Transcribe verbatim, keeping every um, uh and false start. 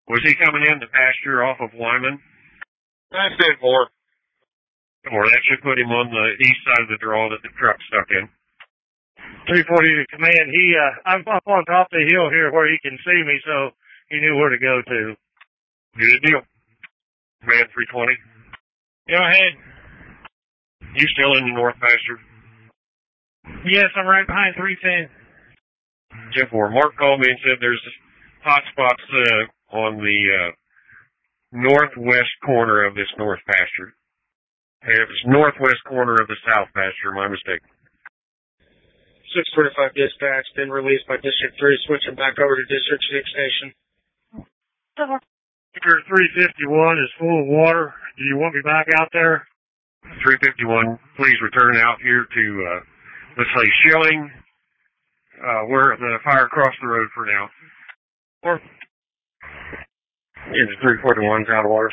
Was he coming in the pasture off of Wyman? I said more. Or that should put him on the east side of the draw that the truck stuck in. three forty to command. He, uh, I'm up on top of the hill here where he can see me, so he knew where to go to. Good deal. Command three twenty. Go ahead. You still in the north pasture? Yes, I'm right behind three ten. ten four. Mark called me and said there's hot spots uh, on the uh, northwest corner of this north pasture. It was northwest corner of the south pasture, my mistake. six forty-five dispatch, been released by District three, switching back over to District six station. three fifty-one is full of water. Do you want me back out there? three fifty-one, please return out here to, uh, let's say, Schilling. Uh, we're the fire across the road for now. Or it's three forty-one's out of water.